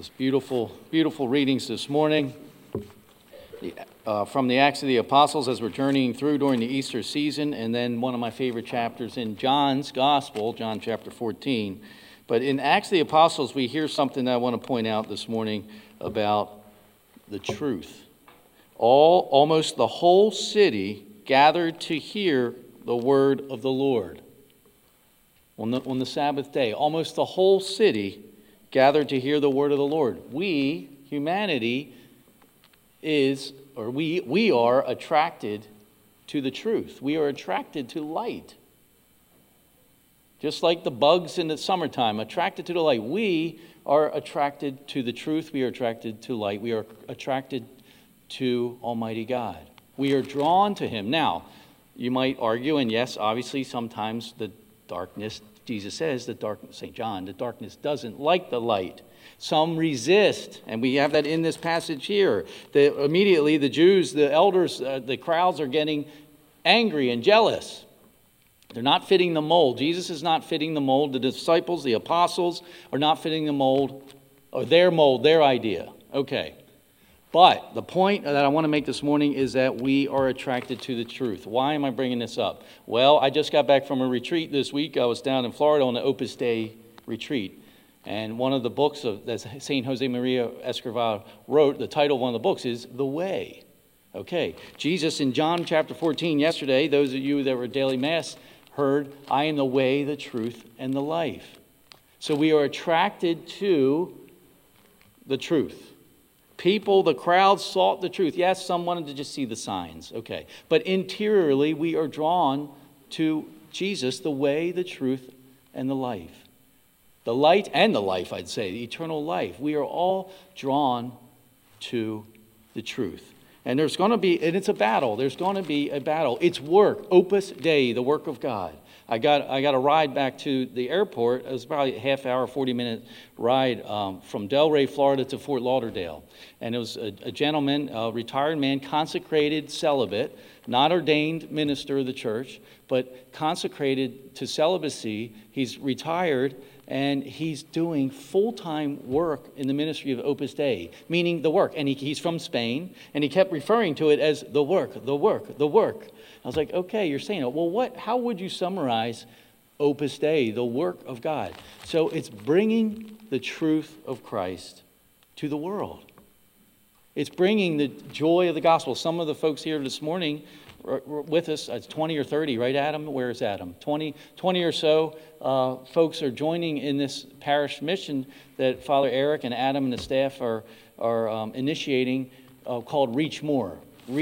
This beautiful, beautiful readings this morning from the Acts of the Apostles as we're journeying through during the Easter season, and then one of my favorite chapters in John's Gospel, John chapter 14. But in Acts of the Apostles, we hear something that I want to point out this morning about the truth. Almost the whole city gathered to hear the word of the Lord. On the Sabbath day, almost the whole city gathered to hear the word of the Lord. We, humanity, we are attracted to the truth. We are attracted to light. Just like the bugs in the summertime, attracted to the light. We are attracted to the truth. We are attracted to light. We are attracted to Almighty God. We are drawn to Him. Now, you might argue, and yes, obviously, sometimes the darkness, Jesus says, St. John, the darkness doesn't like the light. Some resist, and we have that in this passage here. Immediately, the Jews, the elders, the crowds are getting angry and jealous. They're not fitting the mold. Jesus is not fitting the mold. The disciples, the apostles, are not fitting the mold, or their mold, their idea. Okay. But the point that I want to make this morning is that we are attracted to the truth. Why am I bringing this up? Well, I just got back from a retreat this week. I was down in Florida on the Opus Dei retreat. And one of the books that St. Jose Maria Escrivá wrote, the title of one of the books is The Way. Okay. Jesus in John chapter 14 yesterday, those of you that were at daily mass heard, I am the way, the truth, and the life. So we are attracted to the truth. People, the crowd sought the truth. Yes, some wanted to just see the signs. Okay. But interiorly, we are drawn to Jesus, the way, the truth, and the life. The light and the life, I'd say, the eternal life. We are all drawn to the truth. And there's going to be, and it's a battle. There's going to be a battle. It's work, Opus Dei, the work of God. I got a ride back to the airport. It was probably a half hour, 40-minute ride from Delray, Florida to Fort Lauderdale. And it was a gentleman, a retired man, consecrated celibate, not ordained minister of the church, but consecrated to celibacy. He's retired, and he's doing full-time work in the ministry of Opus Dei, meaning the work. And he's from Spain, and he kept referring to it as the work, the work, the work. I was like, okay, you're saying it. Well, how would you summarize Opus Dei, the work of God? So it's bringing the truth of Christ to the world. It's bringing the joy of the gospel. Some of the folks here this morning were with us, it's 20 or 30, right, Adam? Where's Adam? 20 or so folks are joining in this parish mission that Father Eric and Adam and the staff are initiating called Reach More.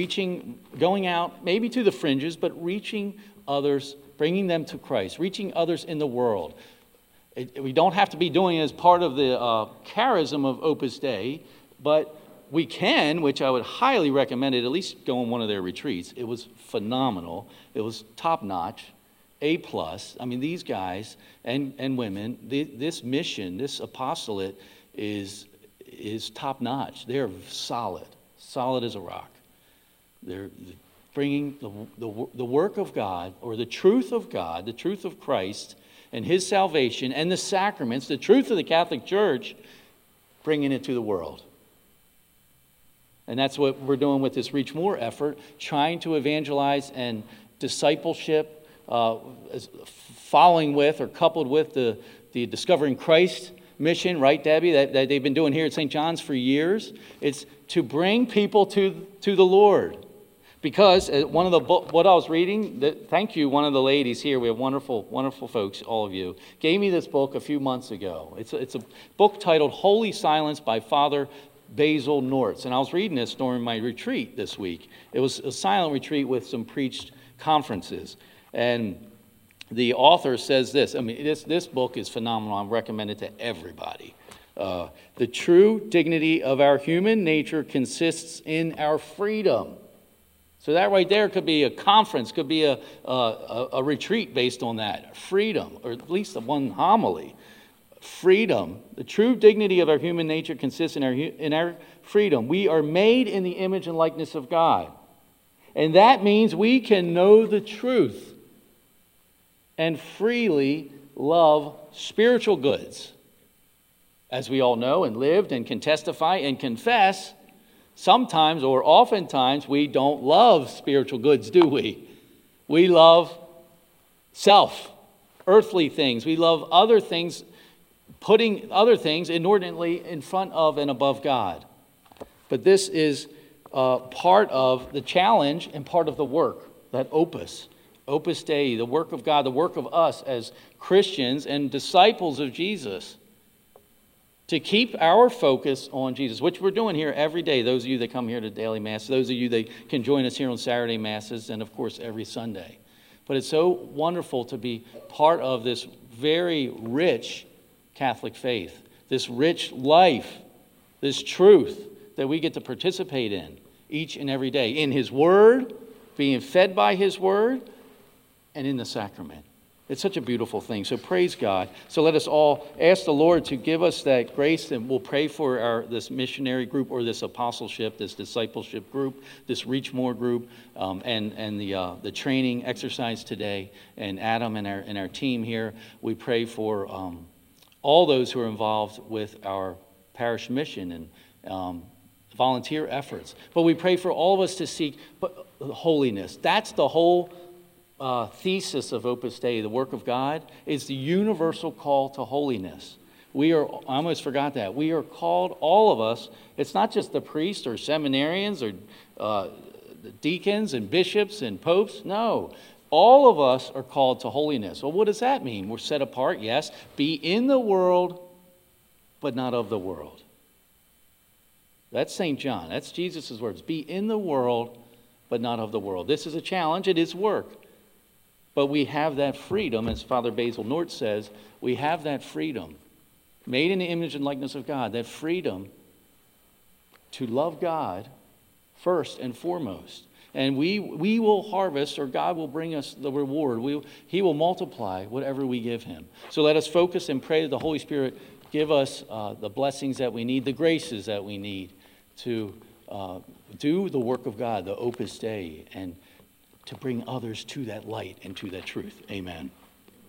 Going out, maybe to the fringes, but reaching others, bringing them to Christ, reaching others in the world. We don't have to be doing it as part of the charism of Opus Dei, but we can, which I would highly recommend it, at least go on one of their retreats. It was phenomenal. It was top-notch, A+. I mean, these guys and women, this mission, this apostolate is top-notch. They're solid as a rock. They're bringing the work of God, or the truth of God, the truth of Christ and His salvation and the sacraments, the truth of the Catholic Church, bringing it to the world. And that's what we're doing with this Reach More effort, trying to evangelize and discipleship, following with or coupled with the Discovering Christ mission, right, Debbie, that they've been doing here at St. John's for years. It's to bring people to the Lord. Because one of the what I was reading, thank you, one of the ladies here, we have wonderful, wonderful folks, all of you, gave me this book a few months ago. It's a book titled Holy Silence by Father Basil Nortz. And I was reading this during my retreat this week. It was a silent retreat with some preached conferences. And the author says this. I mean, this book is phenomenal. I recommend it to everybody. The true dignity of our human nature consists in our freedom. So that right there could be a conference, could be a retreat based on that. Freedom, or at least one homily. Freedom. The true dignity of our human nature consists in our freedom. We are made in the image and likeness of God. And that means we can know the truth and freely love spiritual goods. as we all know and lived and can testify and confess, sometimes or oftentimes we don't love spiritual goods, do we? We love self, earthly things. We love other things, putting other things inordinately in front of and above God. But this is part of the challenge and part of the work, that Opus Dei, the work of God, the work of us as Christians and disciples of Jesus, to keep our focus on Jesus, which we're doing here every day. Those of you that come here to daily Mass, those of you that can join us here on Saturday Masses, and of course every Sunday. But it's so wonderful to be part of this very rich Catholic faith, this rich life, this truth that we get to participate in each and every day, in His Word, being fed by His Word, and in the sacrament. It's such a beautiful thing. So praise God. So let us all ask the Lord to give us that grace, and we'll pray for this missionary group or this apostleship, this discipleship group, this Reach More group, and the training exercise today. And Adam and our team here, we pray for all those who are involved with our parish mission and volunteer efforts. But we pray for all of us to seek holiness. That's the whole thesis of Opus Dei, the work of God, is the universal call to holiness. I almost forgot that. We are called, all of us, it's not just the priests or seminarians or the deacons and bishops and popes. No, all of us are called to holiness. Well, what does that mean? We're set apart, yes. Be in the world, but not of the world. That's St. John. That's Jesus' words. Be in the world, but not of the world. This is a challenge. It is work. But we have that freedom, as Father Basil Nort says, we have that freedom, made in the image and likeness of God, that freedom to love God first and foremost. And we will harvest, or God will bring us the reward. He will multiply whatever we give Him. So let us focus and pray that the Holy Spirit give us the blessings that we need, the graces that we need to do the work of God, the Opus Dei, and to bring others to that light and to that truth. Amen.